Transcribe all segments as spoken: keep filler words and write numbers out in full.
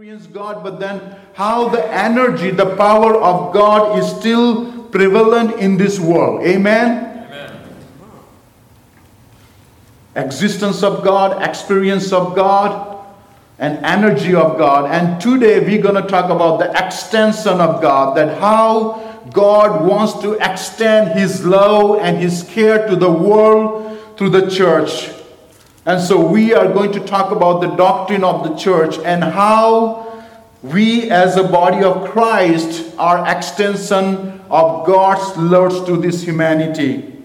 experience God, but then how the energy, the power of God is still prevalent in this world. Amen? Amen. Existence of God, experience of God, and energy of God. And today we're going to talk about the extension of God, that how God wants to extend His love and His care to the world through the church. And so we are going to talk about the doctrine of the church and how we as a body of Christ are extension of God's love to this humanity.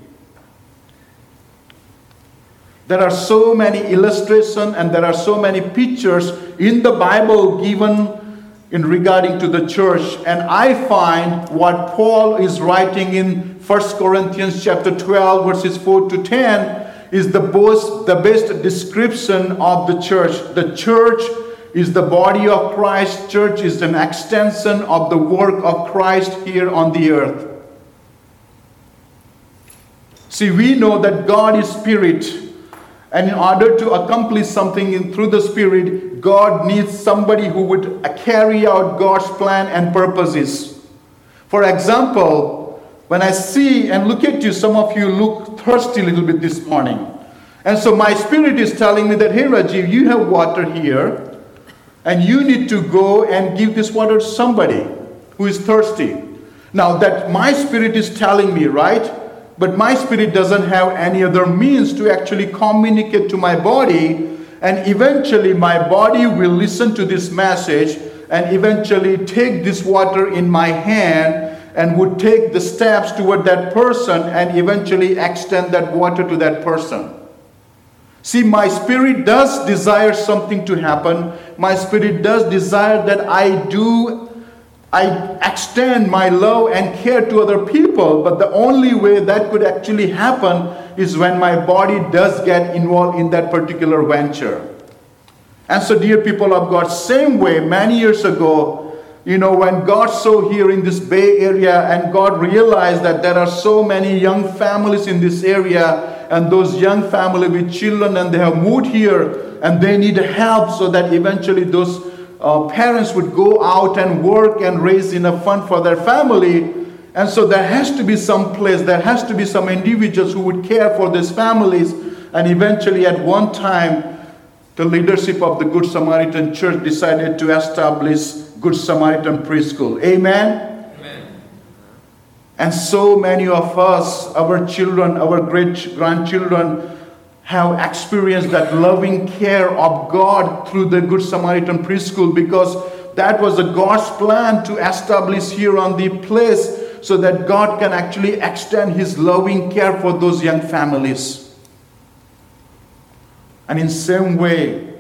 There are so many illustrations and there are so many pictures in the Bible given in regarding to the church. And I find what Paul is writing in First Corinthians chapter twelve verses four to ten is the best, the best description of the church. The church is the body of Christ. Church is an extension of the work of Christ here on the earth. See, we know that God is spirit. And in order to accomplish something in, through the Spirit, God needs somebody who would carry out God's plan and purposes. For example, when I see and look at you, some of you look thirsty a little bit this morning. And so my spirit is telling me that, hey Rajiv, you have water here, and you need to go and give this water to somebody who is thirsty. Now that my spirit is telling me, right? But my spirit doesn't have any other means to actually communicate to my body, and eventually my body will listen to this message and eventually take this water in my hand and would take the steps toward that person and eventually extend that water to that person. See, my spirit does desire something to happen. My spirit does desire that I do I extend my love and care to other people, but the only way that could actually happen is when my body does get involved in that particular venture. And so, dear people of God, same way, many years ago, you know, when God saw here in this Bay Area and God realized that there are so many young families in this area, and those young families with children, and they have moved here and they need help so that eventually those Uh, parents would go out and work and raise enough fund for their family. And so there has to be some place, there has to be some individuals who would care for these families. And eventually at one time, the leadership of the Good Samaritan Church decided to establish Good Samaritan Preschool. Amen? Amen. And so many of us, our children, our great grandchildren, have experienced that loving care of God through the Good Samaritan Preschool, because that was a God's plan to establish here on the place so that God can actually extend His loving care for those young families. And in same way,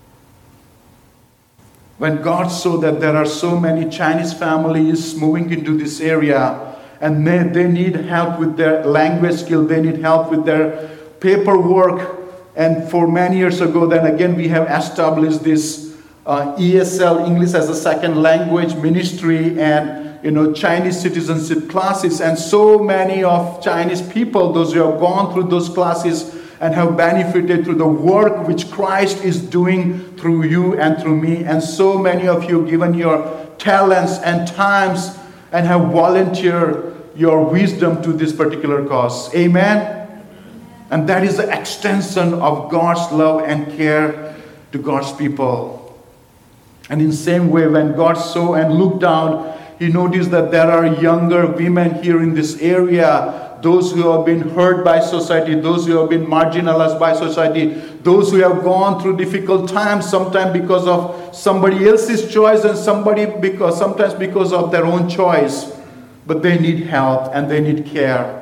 when God saw that there are so many Chinese families moving into this area and they, they need help with their language skill, they need help with their paperwork, and for many years ago, then again we have established this uh, E S L, English as a Second Language ministry, and you know Chinese citizenship classes, and so many of Chinese people, those who have gone through those classes and have benefited through the work which Christ is doing through you and through me, and so many of you have given your talents and times and have volunteered your wisdom to this particular cause. Amen. And that is the extension of God's love and care to God's people. And in the same way, when God saw and looked down, He noticed that there are younger women here in this area, those who have been hurt by society, those who have been marginalized by society, those who have gone through difficult times, sometimes because of somebody else's choice and somebody because sometimes because of their own choice. But they need help and they need care.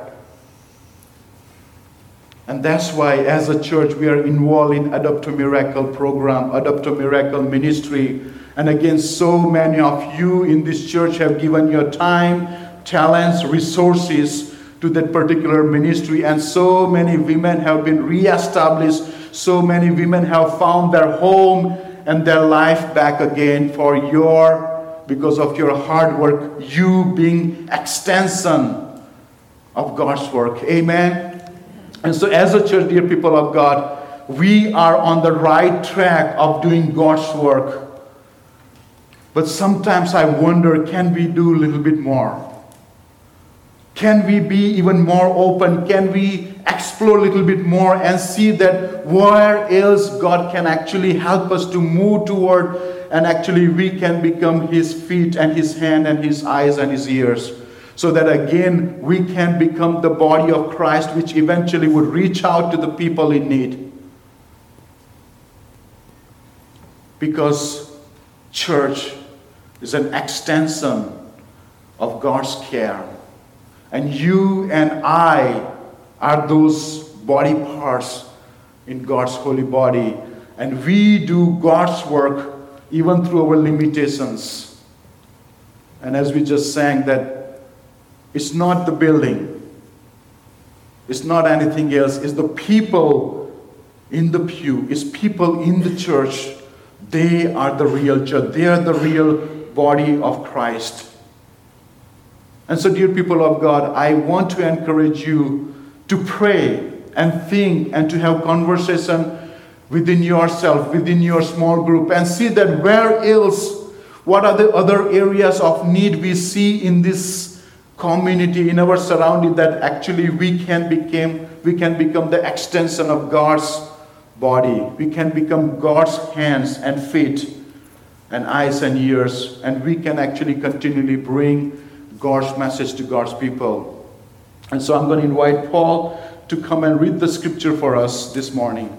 And that's why as a church we are involved in Adopt a Miracle program, Adopt a Miracle ministry. And again, so many of you in this church have given your time, talents, resources to that particular ministry. And so many women have been reestablished. So many women have found their home and their life back again for your, because of your hard work, you being extension of God's work. Amen. And so as a church, dear people of God, we are on the right track of doing God's work. But sometimes I wonder, can we do a little bit more? Can we be even more open? Can we explore a little bit more and see that where else God can actually help us to move toward, and actually we can become His feet and His hand and His eyes and His ears, so that again we can become the body of Christ, which eventually would reach out to the people in need. Because church is an extension of God's care. And you and I are those body parts in God's holy body. And we do God's work even through our limitations. And as we just sang, that it's not the building, it's not anything else, it's the people in the pew, it's people in the church. They are the real church. They are the real body of Christ. And so, dear people of God, I want to encourage you to pray and think and to have conversation within yourself, within your small group, and see that where else, what are the other areas of need we see in this community, in our surrounding, that actually we can become, we can become the extension of God's body. We can become God's hands and feet and eyes and ears, and we can actually continually bring God's message to God's people. And so I'm going to invite Paul to come and read the scripture for us this morning.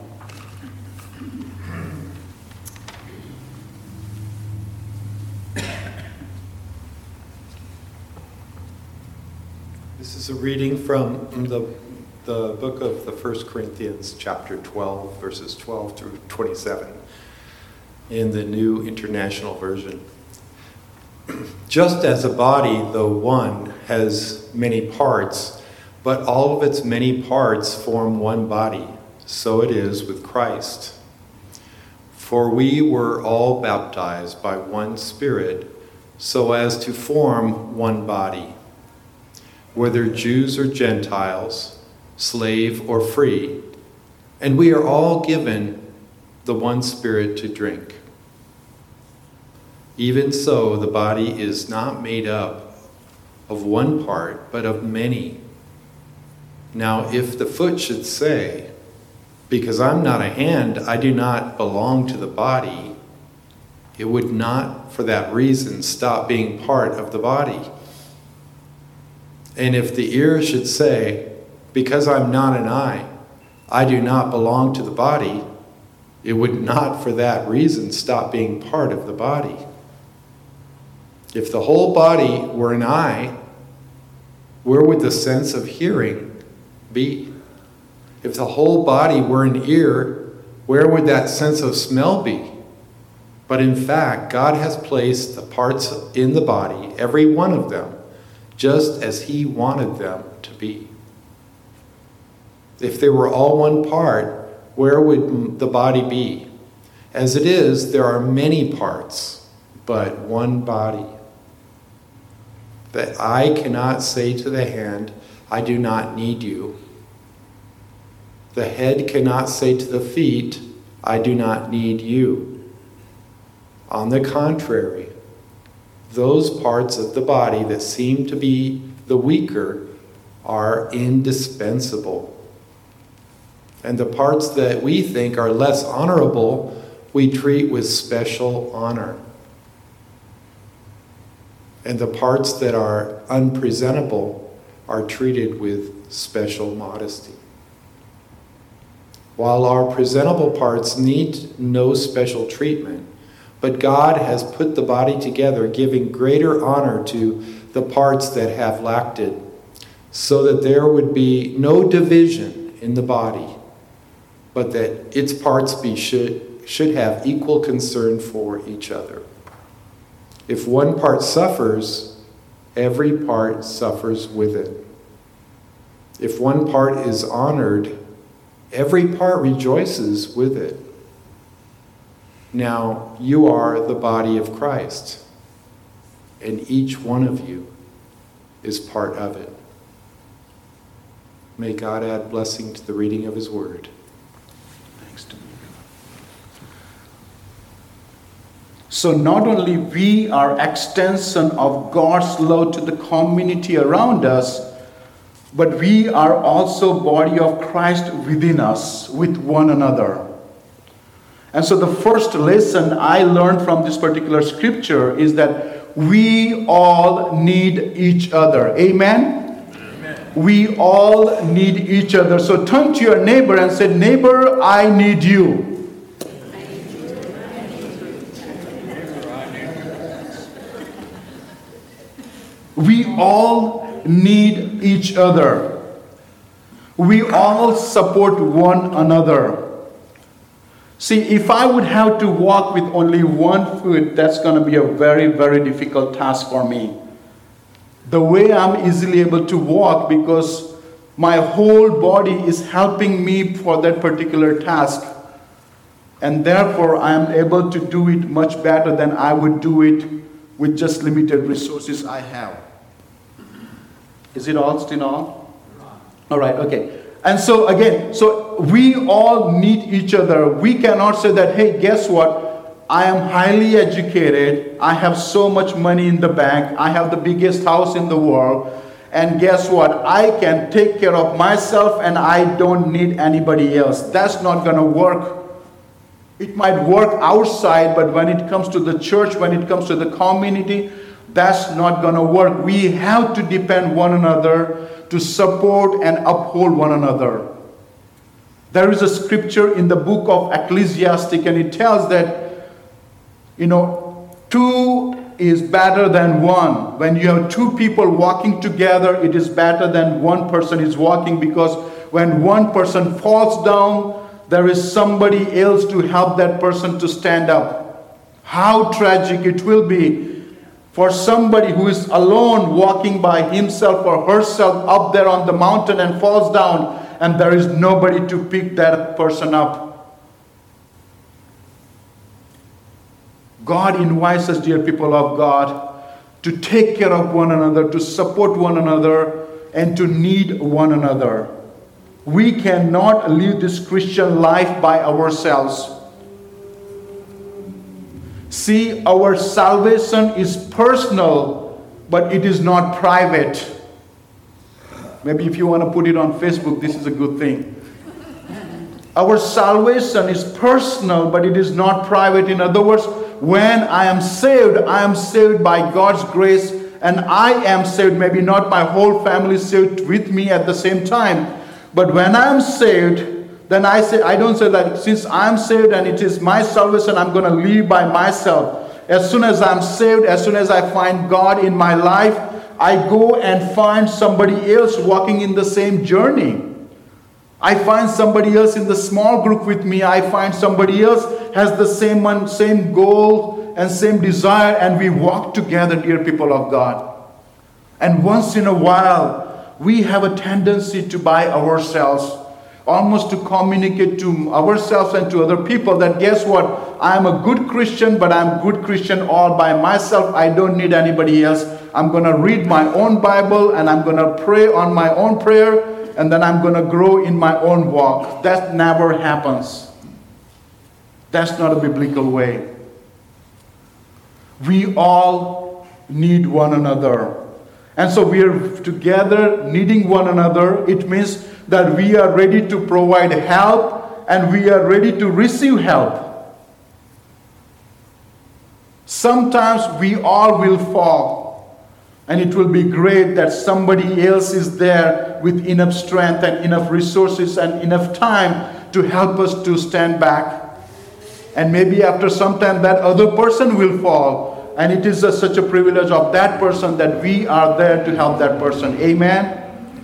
This is a reading from the the book of the First Corinthians, chapter twelve, verses twelve through twenty-seven, in the New International Version. Just as a body, though one, has many parts, but all of its many parts form one body, so it is with Christ. For we were all baptized by one Spirit, so as to form one body, whether Jews or Gentiles, slave or free, and we are all given the one Spirit to drink. Even so, the body is not made up of one part, but of many. Now, if the foot should say, "Because I'm not a hand, I do not belong to the body," it would not, for that reason, stop being part of the body. And if the ear should say, "Because I'm not an eye, I do not belong to the body," it would not for that reason stop being part of the body. If the whole body were an eye, where would the sense of hearing be? If the whole body were an ear, where would that sense of smell be? But in fact, God has placed the parts in the body, every one of them, just as He wanted them to be. If they were all one part, where would the body be? As it is, there are many parts, but one body. The eye cannot say to the hand, "I do not need you." The head cannot say to the feet, "I do not need you." On the contrary, those parts of the body that seem to be the weaker are indispensable. And the parts that we think are less honorable, we treat with special honor. And the parts that are unpresentable are treated with special modesty. While our presentable parts need no special treatment, but God has put the body together, giving greater honor to the parts that have lacked it, so that there would be no division in the body, but that its parts be should, should have equal concern for each other. If one part suffers, every part suffers with it. If one part is honored, every part rejoices with it. Now you are the body of Christ, and each one of you is part of it. May God add blessing to the reading of His word. Thanks to me. So not only we are extension of God's love to the community around us, but we are also body of Christ within us, with one another. And so the first lesson I learned from this particular scripture is that we all need each other. Amen? Amen. We all need each other. So turn to your neighbor and say, neighbor, I need you. We all need each other. We all support one another. See, if I would have to walk with only one foot, that's going to be a very, very difficult task for me. The way I'm easily able to walk, because my whole body is helping me for that particular task. And therefore, I am able to do it much better than I would do it with just limited resources I have. Is it all still on? All right, okay. And so again, so we all need each other. We cannot say that, hey, guess what? I am highly educated. I have so much money in the bank. I have the biggest house in the world. And guess what? I can take care of myself and I don't need anybody else. That's not going to work. It might work outside, but when it comes to the church, when it comes to the community, that's not going to work. We have to depend one another to support and uphold one another. There is a scripture in the book of Ecclesiastes, and it tells that, you know, two is better than one. When you have two people walking together, it is better than one person is walking, because when one person falls down, there is somebody else to help that person to stand up. How tragic it will be for somebody who is alone walking by himself or herself up there on the mountain and falls down, and there is nobody to pick that person up. God invites us, dear people of God, to take care of one another, to support one another, and to need one another. We cannot live this Christian life by ourselves. See, our salvation is personal, but it is not private. Maybe if you want to put it on Facebook, this is a good thing. Our salvation is personal, but it is not private. In other words, when I am saved, I am saved by God's grace, and I am saved. Maybe not my whole family is saved with me at the same time. But when I am saved, then I say, I don't say that since I'm saved and it is my salvation, I'm going to live by myself. As soon as I'm saved, as soon as I find God in my life, I go and find somebody else walking in the same journey. I find somebody else in the small group with me. I find somebody else has the same, same goal and same desire, and we walk together, dear people of God. And once in a while, we have a tendency to by ourselves, almost to communicate to ourselves and to other people that, guess what, I'm a good Christian, but I'm a good Christian all by myself. I don't need anybody else. I'm going to read my own Bible, and I'm going to pray on my own prayer, and then I'm going to grow in my own walk. That never happens. That's not a biblical way. We all need one another. And so we are together needing one another. It means that we are ready to provide help and we are ready to receive help. Sometimes we all will fall, and it will be great that somebody else is there with enough strength and enough resources and enough time to help us to stand back. And maybe after some time that other person will fall, and it is a, such a privilege of that person that we are there to help that person. Amen?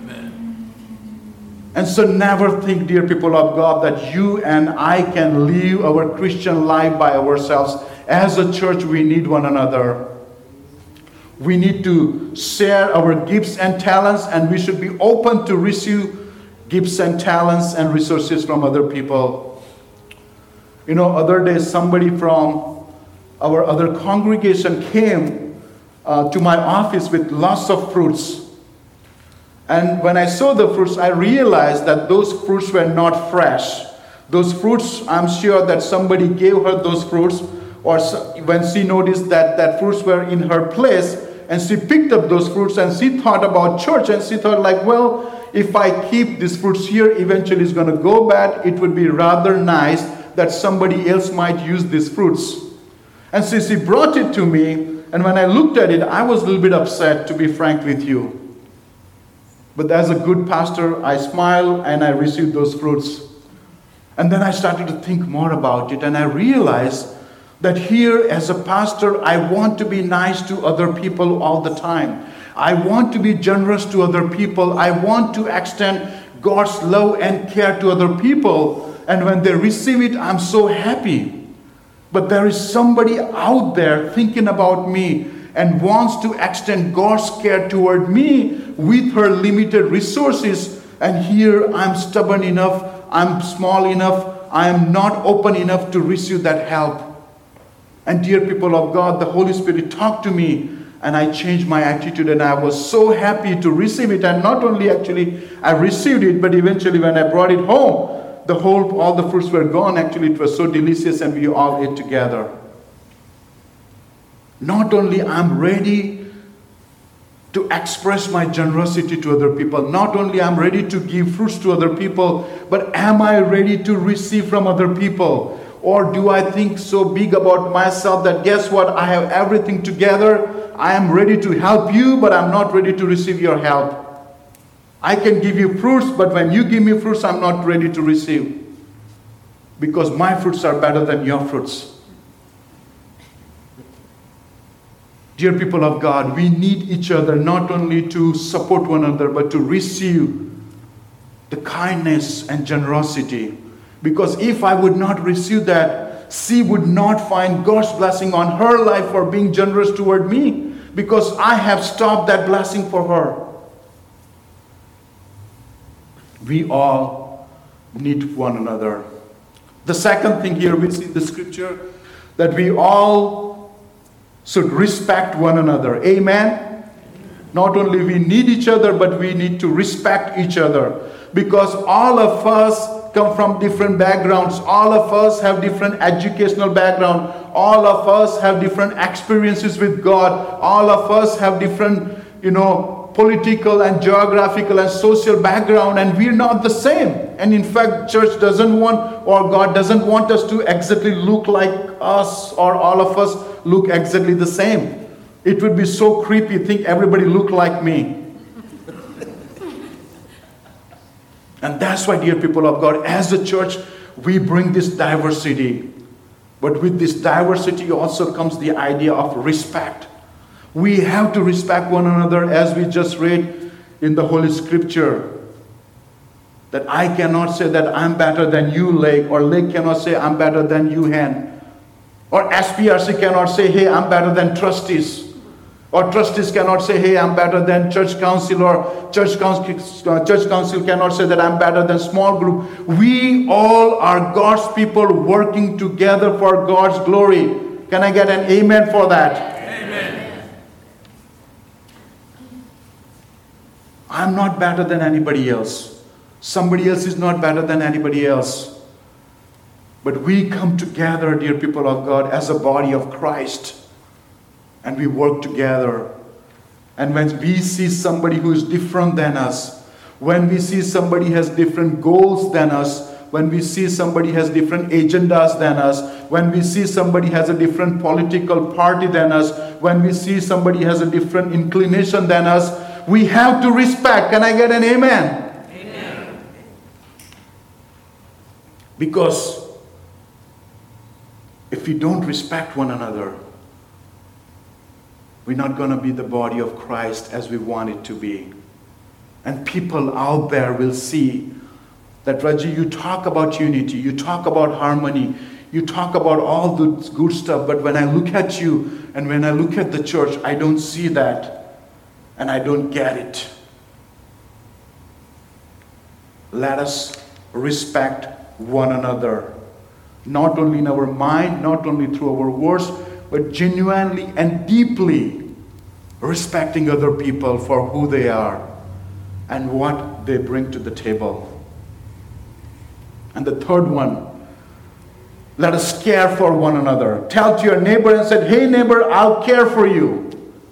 And so never think, dear people of God, that you and I can live our Christian life by ourselves. As a church, we need one another. We need to share our gifts and talents, and we should be open to receive gifts and talents and resources from other people. You know, other day somebody from our other congregation came uh, to my office with lots of fruits. And when I saw the fruits, I realized that those fruits were not fresh. Those fruits, I'm sure that somebody gave her those fruits or so, when she noticed that that fruits were in her place, and she picked up those fruits, and she thought about church, and she thought like, well, if I keep these fruits here, eventually it's going to go bad. It would be rather nice that somebody else might use these fruits. And so she brought it to me, and when I looked at it, I was a little bit upset, to be frank with you. But as a good pastor, I smiled and I received those fruits. And then I started to think more about it, and I realized that here as a pastor, I want to be nice to other people all the time. I want to be generous to other people. I want to extend God's love and care to other people. And when they receive it, I'm so happy. But there is somebody out there thinking about me and wants to extend God's care toward me with her limited resources. And here I'm stubborn enough, I'm small enough, I am not open enough to receive that help. And dear people of God, the Holy Spirit talked to me, and I changed my attitude, and I was so happy to receive it. And not only actually I received it, but eventually when I brought it home, the whole, all the fruits were gone. Actually, it was so delicious, and we all ate together. Not only I'm ready to express my generosity to other people, not only I'm ready to give fruits to other people, but am I ready to receive from other people? Or do I think so big about myself that guess what, I have everything together, I am ready to help you, but I'm not ready to receive your help. I can give you fruits, but when you give me fruits, I'm not ready to receive. Because my fruits are better than your fruits. Dear people of God, we need each other not only to support one another, but to receive the kindness and generosity. Because if I would not receive that, she would not find God's blessing on her life for being generous toward me. Because I have stopped that blessing for her. We all need one another. The second thing here we see in the scripture, that we all should respect one another. Amen? Not only we need each other, but we need to respect each other. Because all of us come from different backgrounds. All of us have different educational background. All of us have different experiences with God. All of us have different, you know, political and geographical and social background, and we're not the same. And in fact, church doesn't want, or God doesn't want us to exactly look like us, or all of us look exactly the same. It would be so creepy to think everybody look like me. And that's why, dear people of God, as a church, we bring this diversity. But with this diversity also comes the idea of respect. We have to respect one another, as we just read in the Holy Scripture. That I cannot say that I'm better than you, Lake, or Lake cannot say I'm better than you, Hen. Or S P R C cannot say, hey, I'm better than trustees. Or trustees cannot say, hey, I'm better than church council, or church council, uh, church council cannot say that I'm better than small group. We all are God's people working together for God's glory. Can I get an amen for that? Amen. I'm not better than anybody else. Somebody else is not better than anybody else. But we come together, dear people of God, as a body of Christ. And we work together. And when we see somebody who is different than us, when we see somebody has different goals than us, when we see somebody has different agendas than us, when we see somebody has a different political party than us, when we see somebody has a different inclination than us, we have to respect. Can I get an amen? Amen. Because if we don't respect one another, we're not going to be the body of Christ as we want it to be. And people out there will see that, Raji, you talk about unity, you talk about harmony, you talk about all the good stuff, but when I look at you and when I look at the church, I don't see that and I don't get it. Let us respect one another, not only in our mind, not only through our words, but genuinely and deeply respecting other people for who they are and what they bring to the table. And the third one Let us care for one another. Tell to your neighbor and say, hey neighbor, I'll care for you.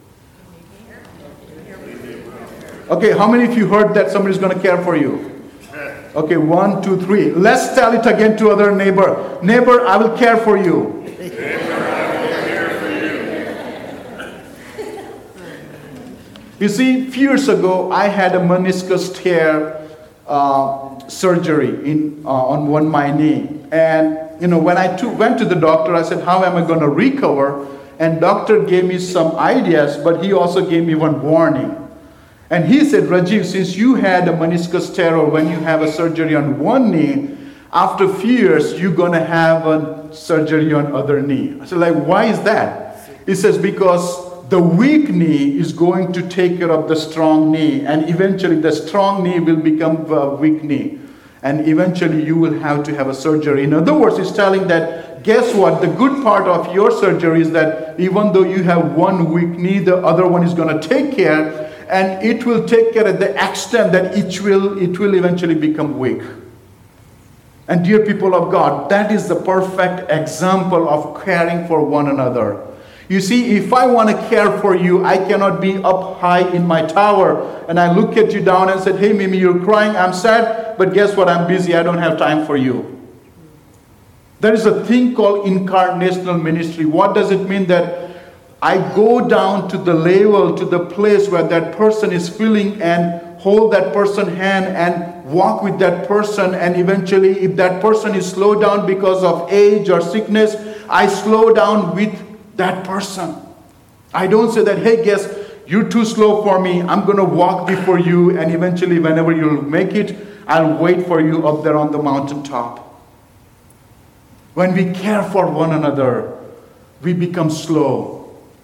Okay, how many of you heard that somebody's going to care for you? Okay, one, two, three. Let's tell it again to other neighbor. Neighbor, I will care for you. Neighbor, I will care for you. You see, a few years ago, I had a meniscus tear uh, surgery in uh, on one my knee. And, you know, when I took, went to the doctor, I said, how am I going to recover? And doctor gave me some ideas, but he also gave me one warning. And he said, Rajiv, since you had a meniscus tear or when you have a surgery on one knee, after a few years, you're going to have a surgery on other knee. I said, like, why is that? He says, because the weak knee is going to take care of the strong knee. And eventually the strong knee will become a weak knee. And eventually you will have to have a surgery. In other words, he's telling that, guess what? The good part of your surgery is that even though you have one weak knee, the other one is going to take care. And it will take care of the extent that it will, it will eventually become weak. And dear people of God, that is the perfect example of caring for one another. You see, if I want to care for you, I cannot be up high in my tower and I look at you down and say, hey Mimi, you're crying, I'm sad, but guess what, I'm busy, I don't have time for you. There is a thing called incarnational ministry. What does it mean? That I go down to the level, to the place where that person is feeling and hold that person's hand and walk with that person. And eventually, if that person is slowed down because of age or sickness, I slow down with that person. I don't say that, hey, guess, you're too slow for me. I'm going to walk before you. And eventually, whenever you'll make it, I'll wait for you up there on the mountaintop. When we care for one another, we become slow.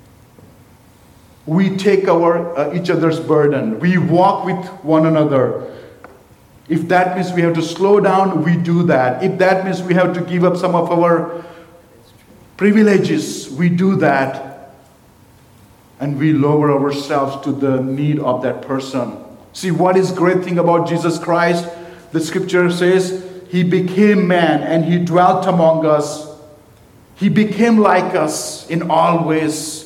We take our uh, each other's burden. We walk with one another. If that means we have to slow down, we do that. If that means we have to give up some of our privileges, we do that. And we lower ourselves to the need of that person. See, what is great thing about Jesus Christ? The scripture says, He became man and He dwelt among us. He became like us in all ways.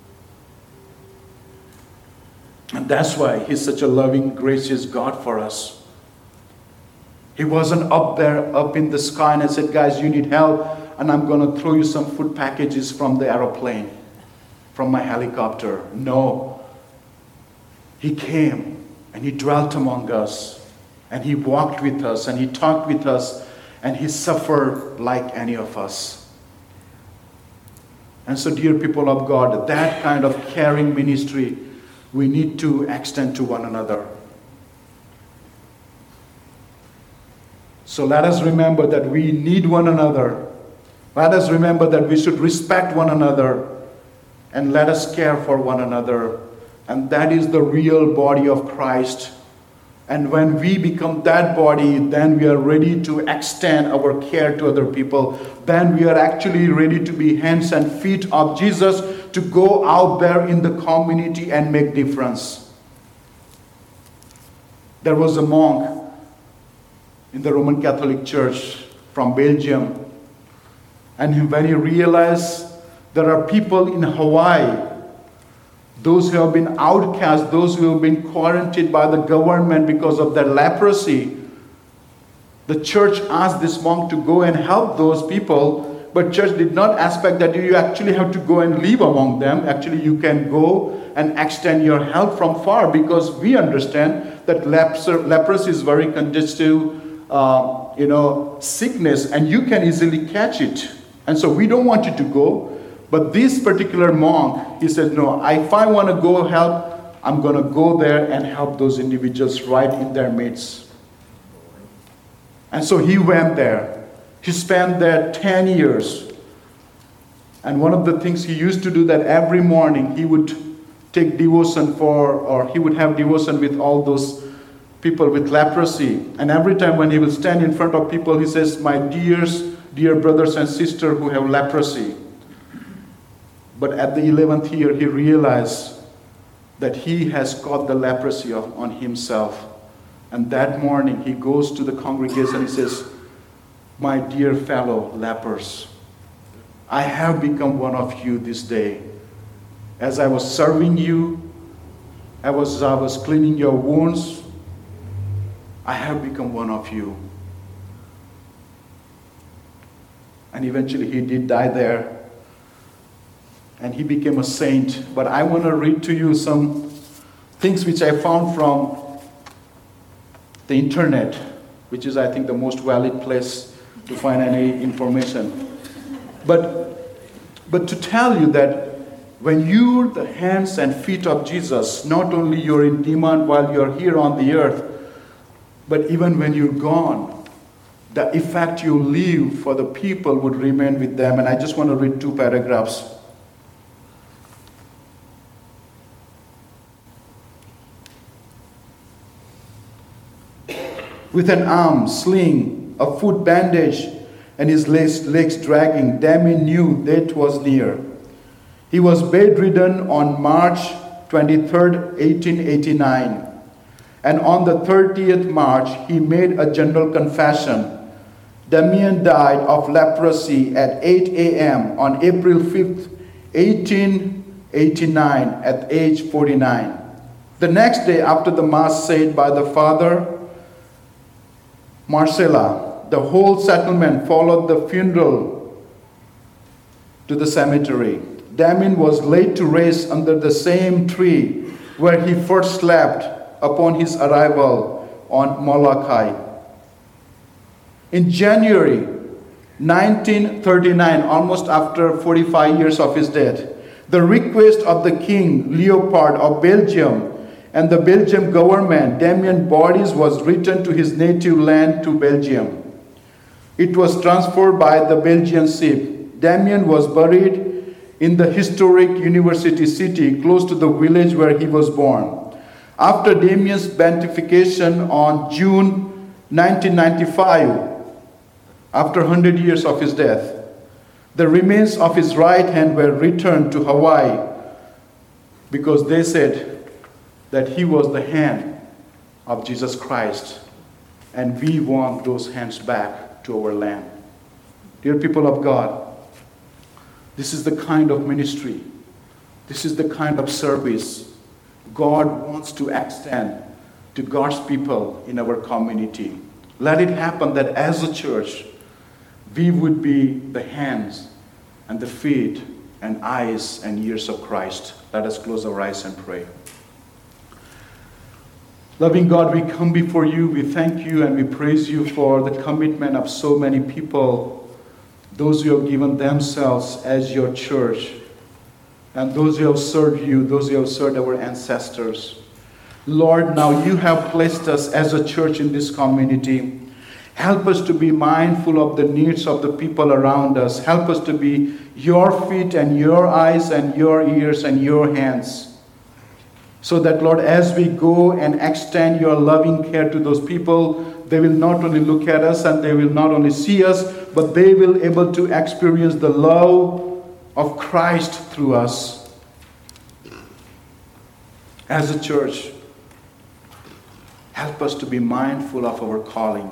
And that's why He's such a loving, gracious God for us. He wasn't up there, up in the sky and said, guys, you need help, and I'm going to throw you some food packages from the aeroplane, from my helicopter. No. He came and He dwelt among us, and He walked with us, and He talked with us, and He suffered like any of us. And so, dear people of God, that kind of caring ministry we need to extend to one another. So let us remember that we need one another. Let us remember that we should respect one another. And let us care for one another. And that is the real body of Christ. And when we become that body, then we are ready to extend our care to other people. Then we are actually ready to be hands and feet of Jesus, to go out there in the community and make difference. There was a monk in the Roman Catholic Church from Belgium. And when he realized there are people in Hawaii, those who have been outcast, those who have been quarantined by the government because of their leprosy, the church asked this monk to go and help those people. But church did not expect that you actually have to go and live among them. Actually, you can go and extend your help from far, because we understand that leprosy is very congestive, uh, you know, sickness, and you can easily catch it. And so we don't want you to go. But this particular monk, he said, no, if I want to go help, I'm going to go there and help those individuals right in their midst. And so he went there. He spent there ten years. And one of the things he used to do, that every morning he would take devotion for, or he would have devotion with all those people with leprosy. And every time when he will stand in front of people, he says, my dears, dear brothers and sisters who have leprosy. But at the eleventh year, he realized that he has caught the leprosy of, on himself. And that morning, he goes to the congregation and he says, my dear fellow lepers, I have become one of you this day. As I was serving you, I was, I was cleaning your wounds, I have become one of you. And eventually he did die there. And he became a saint. But I want to read to you some things which I found from the internet, which is, I think, the most valid place to find any information. But, but to tell you that when you're the hands and feet of Jesus, not only you're in demand while you're here on the earth, but even when you're gone, the effect you leave for the people would remain with them. And I just want to read two paragraphs. With an arm sling, a foot bandage, and his legs, legs dragging, Damien knew death was near. He was bedridden on March twenty-third, eighteen eighty-nine. And on the thirtieth of March, he made a general confession. Damien died of leprosy at eight a.m. on April fifth, eighteen eighty-nine, at age forty-nine. The next day, after the Mass said by the Father Marcella, the whole settlement followed the funeral to the cemetery. Damien was laid to rest under the same tree where he first slept upon his arrival on Molokai. In January nineteen thirty-nine, almost after forty-five years of his death, the request of the King Leopold of Belgium and the Belgian government, Damien's body was returned to his native land, to Belgium. It was transferred by the Belgian ship. Damien was buried in the historic university city close to the village where he was born. After Damien's beatification on June nineteen ninety-five, after one hundred years of his death, the remains of his right hand were returned to Hawaii because they said that he was the hand of Jesus Christ, and we want those hands back to our land. Dear people of God, this is the kind of ministry, this is the kind of service God wants to extend to God's people in our community. Let it happen that as a church, we would be the hands and the feet and eyes and ears of Christ. Let us close our eyes and pray. Loving God, we come before you, we thank you and we praise you for the commitment of so many people, those who have given themselves as your church, and those who have served you, those who have served our ancestors. Lord, now you have placed us as a church in this community. Help us to be mindful of the needs of the people around us. Help us to be your feet and your eyes and your ears and your hands. So that, Lord, as we go and extend your loving care to those people, they will not only look at us and they will not only see us, but they will be able to experience the love of Christ through us. As a church, help us to be mindful of our calling.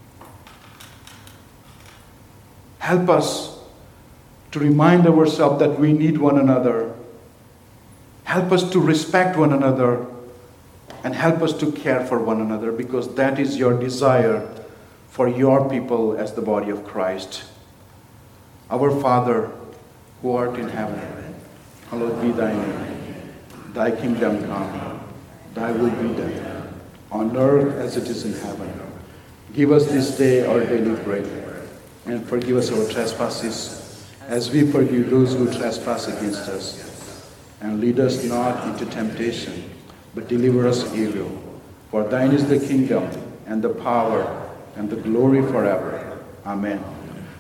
Help us to remind ourselves that we need one another. Help us to respect one another and help us to care for one another, because that is your desire for your people as the body of Christ. Our Father, who art in heaven, hallowed be thy name. Thy kingdom come, thy will be done, on earth as it is in heaven. Give us this day our daily bread, and forgive us our trespasses, as we forgive those who trespass against us. And lead us not into temptation, but deliver us evil. For thine is the kingdom, and the power, and the glory forever. Amen.